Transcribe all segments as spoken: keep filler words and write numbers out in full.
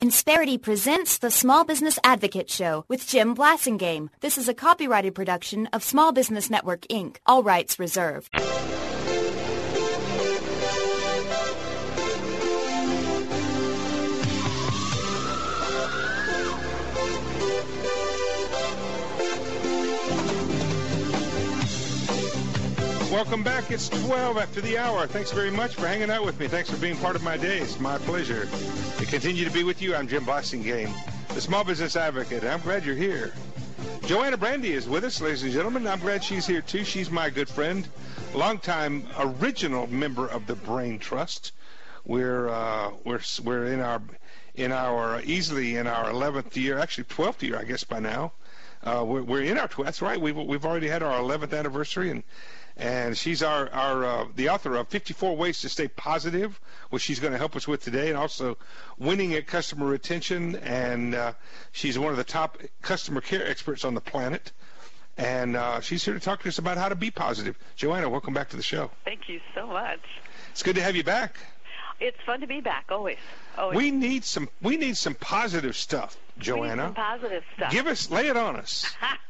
Insperity presents the Small Business Advocate Show with Jim Blasingame. This is a copyrighted production of Small Business Network, Incorporated. All rights reserved. Welcome back. It's twelve after the hour. Thanks very much for hanging out with me. Thanks for being part of my day. It's my pleasure to continue to be with you. I'm Jim Blasingame, the Small Business Advocate. I'm glad you're here. Joanna Brandy is with us, ladies and gentlemen. I'm glad she's here, too. She's my good friend, longtime original member of the Brain Trust. We're uh, we're we're in our in our easily in our eleventh year, actually twelfth year, I guess by now. Uh, we're, we're in our twelfth. That's right. We've we've already had our eleventh anniversary, and. And she's our, our uh, the author of fifty-four Ways to Stay Positive, which she's going to help us with today, and also Winning at Customer Retention. And uh, she's one of the top customer care experts on the planet. And uh, she's here to talk to us about how to be positive. Joanna, welcome back to the show. Thank you so much. It's good to have you back. It's fun to be back, always. always. We need some we need some positive stuff, Joanna. We need some positive stuff. Give us, lay it on us.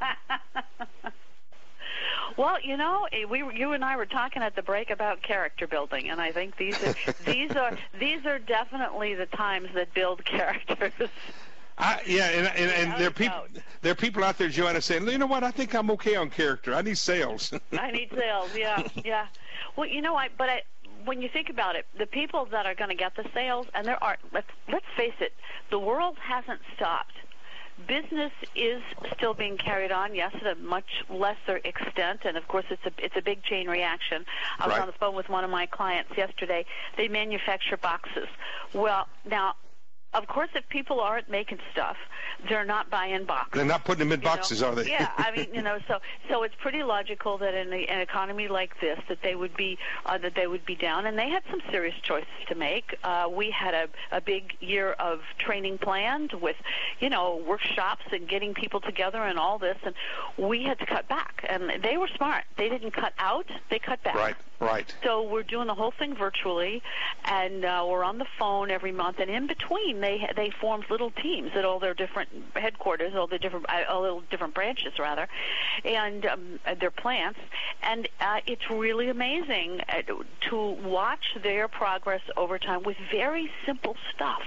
Well, you know, we you and I were talking at the break about character building, and I think these are these are these are definitely the times that build characters. I, yeah, and, and, and there are people there are people out there, Joanna, saying, you know what? I think I'm okay on character. I need sales. I need sales. Yeah, yeah. Well, you know, I but I. When you think about it, the people that are going to get the sales, and there are. Let's let's face it, the world hasn't stopped. Business is still being carried on, yes, at a much lesser extent, and of course it's a it's a big chain reaction. I was right. on the phone with one of my clients yesterday. They manufacture boxes. Well, now, of course, if people aren't making stuff, they're not buying boxes. They're not putting them in boxes, know? are they? Yeah, I mean, you know, so so it's pretty logical that in a, an economy like this, that they would be uh, that they would be down, and they had some serious choices to make. Uh, we had a, a big year of training planned with, you know, workshops and getting people together and all this, and we had to cut back. And they were smart. They didn't cut out; they cut back. Right. Right. So we're doing the whole thing virtually, and uh, we're on the phone every month. And in between, they they formed little teams at all their different headquarters, all the different, uh, all the different branches rather, and um, their plants. And uh, it's really amazing uh, to watch their progress over time with very simple stuff.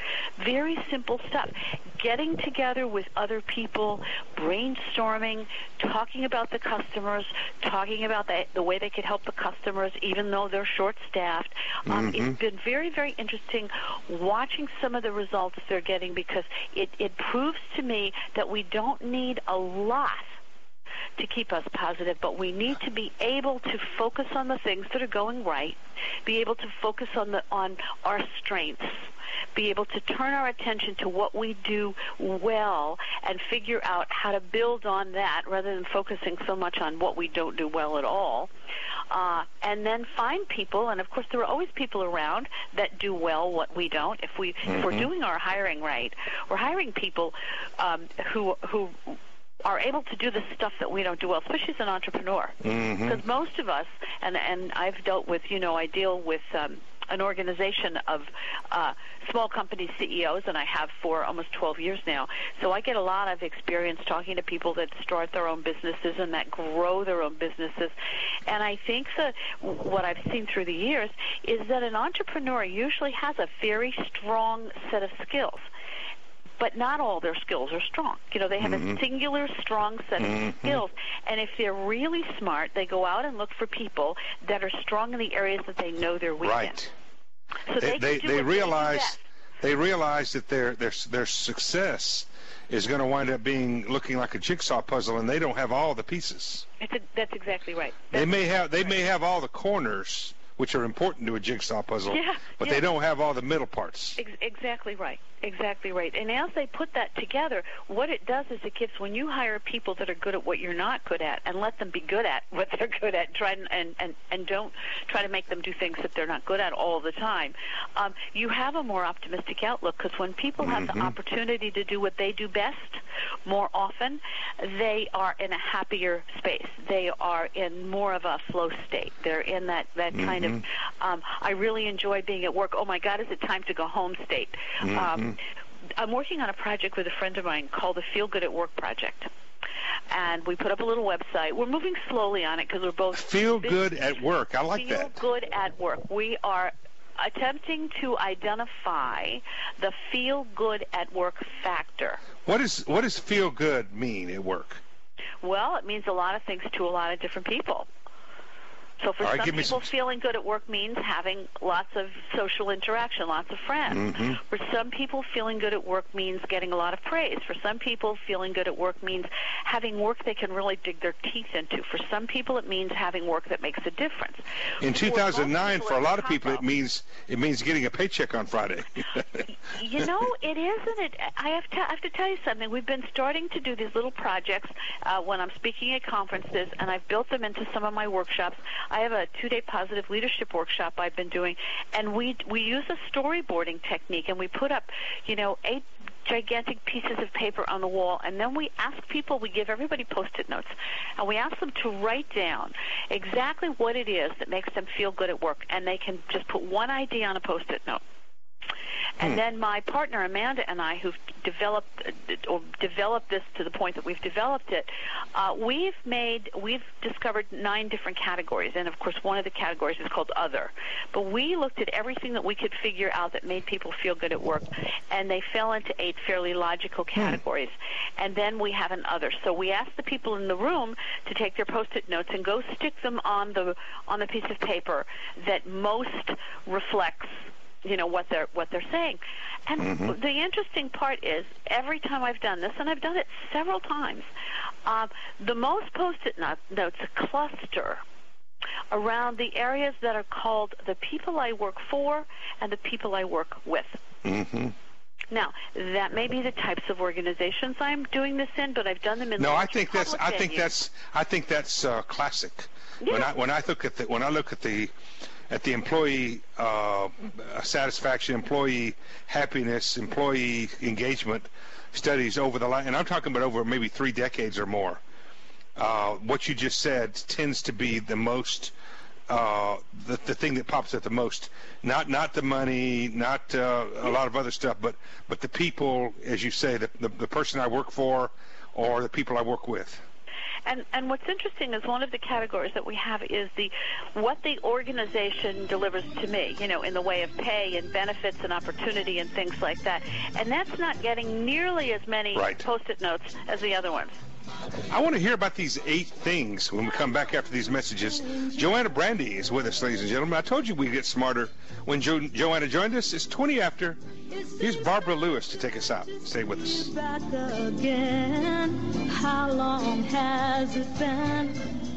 Very simple stuff. Getting together with other people, brainstorming, talking about the customers, talking about the, the way they could help the customers even though they're short-staffed. Um, mm-hmm. It's been very, very interesting watching some of the results they're getting because it, it proves to me that we don't need a lot to keep us positive, but we need to be able to focus on the things that are going right, be able to focus on the on our strengths, be able to turn our attention to what we do well and figure out how to build on that rather than focusing so much on what we don't do well at all. Uh, and then find people, and of course there are always people around that do well what we don't. If, we, mm-hmm. if we're doing our hiring right, we're hiring people um, who who are able to do the stuff that we don't do well, especially as an entrepreneur. Because mm-hmm. most of us, and, and I've dealt with, you know, I deal with um, an organization of uh, small company C E Os, and I have for almost twelve years now. So I get a lot of experience talking to people that start their own businesses and that grow their own businesses. And I think that what I've seen through the years is that an entrepreneur usually has a very strong set of skills. But not all their skills are strong. You know, they have mm-hmm. a singular, strong set of mm-hmm. skills. And if they're really smart, they go out and look for people that are strong in the areas that they know they're weak right. in. So they they, they, do they realize they, they realize that their their their success is going to wind up being looking like a jigsaw puzzle, and they don't have all the pieces. It's a, that's exactly right. That's they may have they right. may have all the corners, which are important to a jigsaw puzzle, yeah, but yeah. they don't have all the middle parts. Ex- exactly right. Exactly right. And as they put that together, what it does is it gives, when you hire people that are good at what you're not good at and let them be good at what they're good at, try and, and, and, and don't try to make them do things that they're not good at all the time, um, you have a more optimistic outlook, because when people have mm-hmm. the opportunity to do what they do best more often, they are in a happier space. They are in more of a flow state. They're in that, that mm-hmm. kind of, um, I really enjoy being at work. Oh, my God, is it time to go home state? Mm-hmm. Um, I'm working on a project with a friend of mine called the Feel Good at Work Project. And we put up a little website. We're moving slowly on it because we're both... Feel Good at Work. I like Feel that. Feel Good at Work. We are attempting to identify the Feel Good at Work factor. What is what does feel good mean at work? Well, it means a lot of things to a lot of different people. So for All right, some give me people, some... feeling good at work means having lots of social interaction, lots of friends. Mm-hmm. For some people, feeling good at work means getting a lot of praise. For some people, feeling good at work means having work they can really dig their teeth into. For some people, it means having work that makes a difference. In two thousand nine, for a lot of people, it combo. means it means getting a paycheck on Friday. You know, it isn't it. I have, to, I have to tell you something. We've been starting to do these little projects uh, when I'm speaking at conferences, and I've built them into some of my workshops. I have a two-day positive leadership workshop I've been doing, and we we use a storyboarding technique, and we put up, you know, eight gigantic pieces of paper on the wall, and then we ask people, we give everybody Post-it notes, and we ask them to write down exactly what it is that makes them feel good at work, and they can just put one idea on a Post-it note. And hmm. then my partner Amanda and I, who've developed or developed this to the point that we've developed it, uh, we've made we've discovered nine different categories, and of course one of the categories is called Other. But we looked at everything that we could figure out that made people feel good at work, and they fell into eight fairly logical categories. Hmm. And then we have an Other. So we asked the people in the room to take their Post-it notes and go stick them on the on the piece of paper that most reflects, you know, what they're what they're saying. And mm-hmm. the interesting part is, every time I've done this, and I've done it several times, uh, the most Post-it not- notes cluster around the areas that are called the people I work for and the people I work with. Mm-hmm. Now, that may be the types of organizations I'm doing this in, but I've done them in. No, the I think that's. I think venues. that's. I think that's uh, classic. Yeah. When I when I look at the when I look at the at the employee uh, satisfaction, employee happiness, employee engagement studies over the line, and I'm talking about over maybe three decades or more. Uh, what you just said tends to be the most. Uh, the, the thing that pops up the most, not not the money, not uh, a lot of other stuff, but but the people, as you say, the, the the person I work for, or the people I work with. And and what's interesting is one of the categories that we have is the what the organization delivers to me, you know, in the way of pay and benefits and opportunity and things like that. And that's not getting nearly as many right. Post-it notes as the other ones. I want to hear about these eight things when we come back after these messages. Joanna Brandy is with us, ladies and gentlemen. I told you we'd get smarter when jo- Joanna joined us. It's twenty after. Here's Barbara Lewis to take us out. Stay with us. Back again. How long has it been?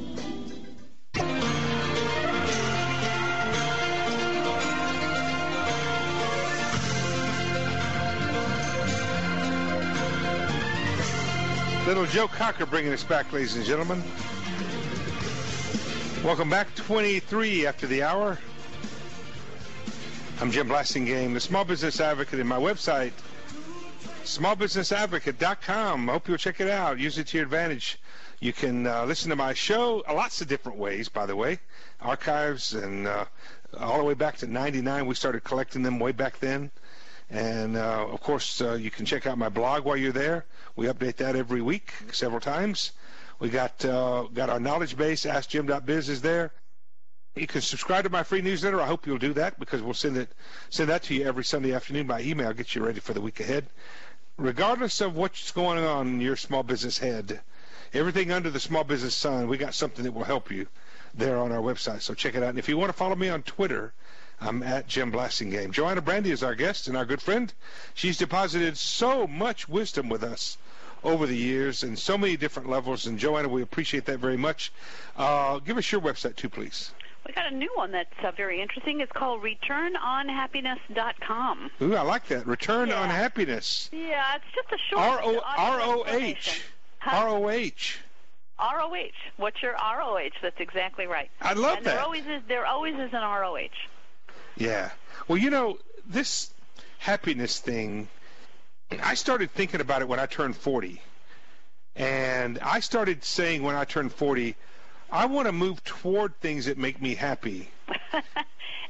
Little Joe Cocker bringing us back, ladies and gentlemen. Welcome back, twenty-three after the hour. I'm Jim Blasingame, the Small Business Advocate, and my website, small business advocate dot com. I hope you'll check it out. Use it to your advantage. You can uh, listen to my show lots of different ways, by the way. Archives and uh, all the way back to ninety-nine. We started collecting them way back then. And, uh, of course, uh, you can check out my blog while you're there. We update that every week, several times. We got uh, got our knowledge base, ask jim dot biz is there. You can subscribe to my free newsletter. I hope you'll do that because we'll send it send that to you every Sunday afternoon by email, get you ready for the week ahead. Regardless of what's going on in your small business head, everything under the small business sun, we got something that will help you there on our website. So check it out. And if you want to follow me on Twitter, I'm at Jim Blasingame. Joanna Brandy is our guest and our good friend. She's deposited so much wisdom with us over the years and so many different levels. And Joanna, we appreciate that very much. Uh, give us your website too, please. We got a new one that's uh, very interesting. It's called return on happiness dot com. Ooh, I like that. Return yeah. on Happiness. Yeah, it's just a short. R O H. R O H. R O H. What's your R O H? That's exactly right. I love and that. There always is. There always is an R O H. Yeah. Well, you know, this happiness thing, I started thinking about it when I turned forty. And I started saying when I turned forty, I want to move toward things that make me happy.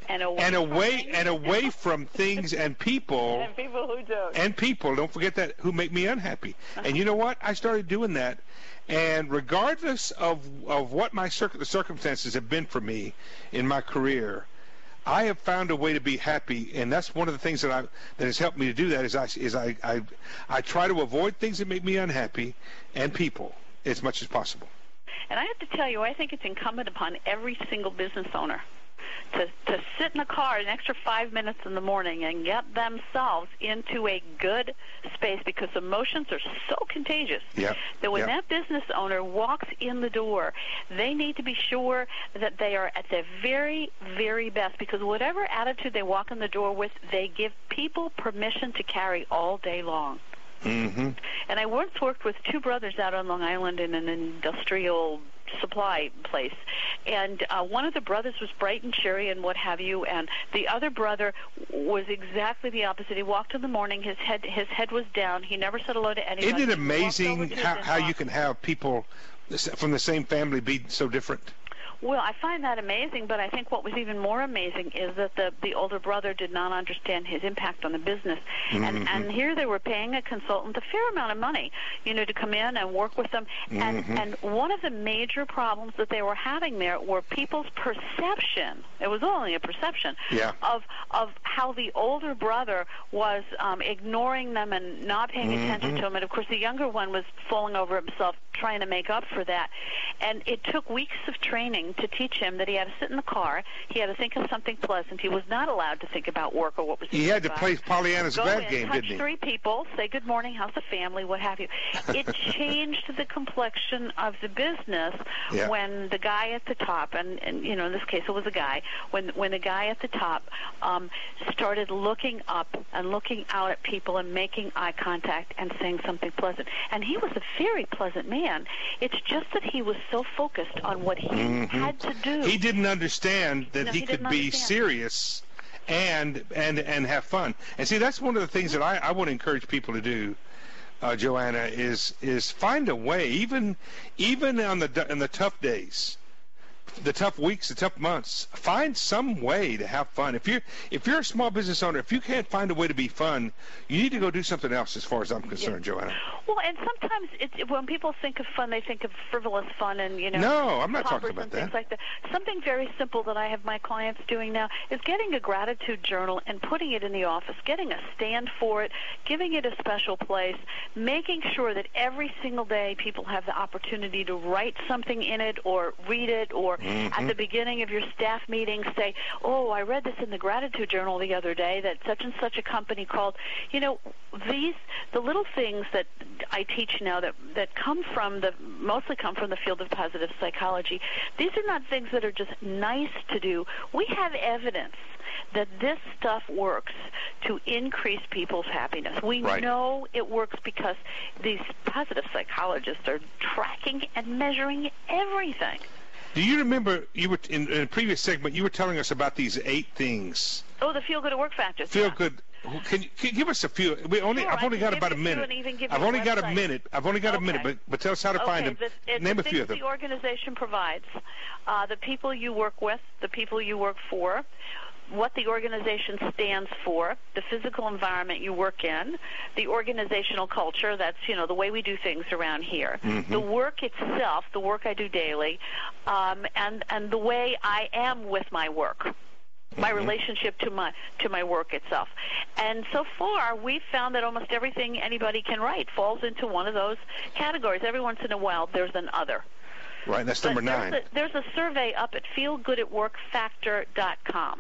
And away, and away, from and away from things and people. And people who don't. And people, don't forget that, who make me unhappy. And you know what? I started doing that. And regardless of, of what my circ- the circumstances have been for me in my career, I have found a way to be happy, and that's one of the things that I that has helped me to do that. Is I is I I, I try to avoid things that make me unhappy and people as much as possible. And I have to tell you, I think it's incumbent upon every single business owner to to sit in a car an extra five minutes in the morning and get themselves into a good space, because emotions are so contagious yep. that when yep. that business owner walks in the door, they need to be sure that they are at their very, very best, because whatever attitude they walk in the door with, they give people permission to carry all day long. Mm-hmm. And I once worked with two brothers out on Long Island in an industrial supply place, and uh, one of the brothers was bright and cheery and what have you, and the other brother was exactly the opposite. He walked in the morning, his head his head was down, he never said hello to anybody. Isn't it amazing how, how you can have people from the same family be so different? Well, I find that amazing, but I think what was even more amazing is that the, the older brother did not understand his impact on the business. Mm-hmm. And, and here they were paying a consultant a fair amount of money, you know, to come in and work with them. And, mm-hmm. and one of the major problems that they were having there were people's perception, it was only a perception, yeah. of, of how the older brother was um, ignoring them and not paying mm-hmm. attention to them. And, of course, the younger one was falling over himself trying to make up for that. And it took weeks of training to teach him that he had to sit in the car, he had to think of something pleasant. He was not allowed to think about work or what was. He had to play Pollyanna's Go bad in, game, touch didn't he? Three people, say good morning, how's the family, what have you. It changed the complexion of the business yeah. when the guy at the top, and, and you know in this case it was a guy, when when the guy at the top um, started looking up and looking out at people and making eye contact and saying something pleasant. And he was a very pleasant man. It's just that he was so focused on what he mm-hmm. had to do. He didn't understand that no, he, he could be understand. serious and and and have fun. And see, that's one of the things that I, I want to encourage people to do, uh, Joanna, is is find a way, even even on the in the tough days, the tough weeks, the tough months, find some way to have fun. If you're if you're a small business owner, if you can't find a way to be fun, you need to go do something else, as far as I'm concerned, yeah. Joanna. Well, and sometimes it's, when people think of fun, they think of frivolous fun and, you know, no, I'm not talking about and that. Things like that. Something very simple that I have my clients doing now is getting a gratitude journal and putting it in the office, getting a stand for it, giving it a special place, making sure that every single day people have the opportunity to write something in it or read it, or mm-hmm. at the beginning of your staff meeting say, oh, I read this in the gratitude journal the other day that such and such a company called, you know, these, the little things that I teach now that, that come from the, mostly come from the field of positive psychology. These are not things that are just nice to do. We have evidence that this stuff works to increase people's happiness. We right. know it works because these positive psychologists are tracking and measuring everything. Do you remember, you were in, in a previous segment, you were telling us about these eight things. Oh, the feel good at work factors. Feel yeah. good. Can you, can you give us a few? We only, sure, I've only got about a minute. I've only got a minute. I've only got okay. a minute, but, but tell us how to okay. find them. The, Name the a few of them. The organization provides, uh, the people you work with, the people you work for, what the organization stands for, the physical environment you work in, the organizational culture, that's, you know, the way we do things around here, mm-hmm. the work itself, the work I do daily, um, and, and the way I am with my work. My mm-hmm. relationship to my to my work itself. And so far, we've found that almost everything anybody can write falls into one of those categories. Every once in a while, there's an other. Right, that's but number there's nine. A, there's a survey up at feel good at work factor dot com.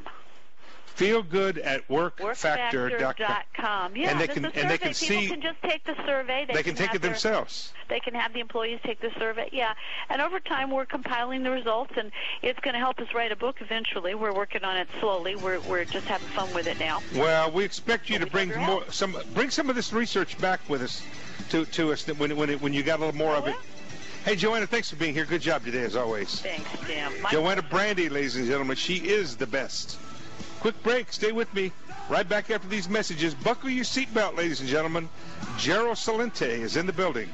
feel good at work factor dot com. Yeah, and they can, and they can People see. can just take the survey. They, they can, can take it their, themselves. They can have the employees take the survey. Yeah, and over time we're compiling the results, and it's going to help us write a book eventually. We're working on it slowly. We're we're just having fun with it now. Well, we expect you so to bring more help. some bring some of this research back with us to to us when when it, when you got a little more oh, of it. Hey, Joanna, thanks for being here. Good job today, as always. Thanks, Jim. My Joanna Brandy, ladies and gentlemen, she is the best. Quick break. Stay with me. Right back after these messages. Buckle your seatbelt, ladies and gentlemen. Gerald Celente is in the building.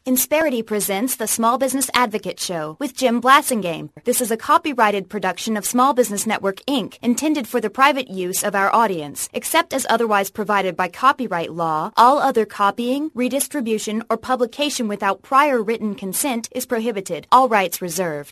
Insperity presents the Small Business Advocate Show with Jim Blasingame. This is a copyrighted production of Small Business Network, Incorporated, intended for the private use of our audience. Except as otherwise provided by copyright law, all other copying, redistribution, or publication without prior written consent is prohibited. All rights reserved.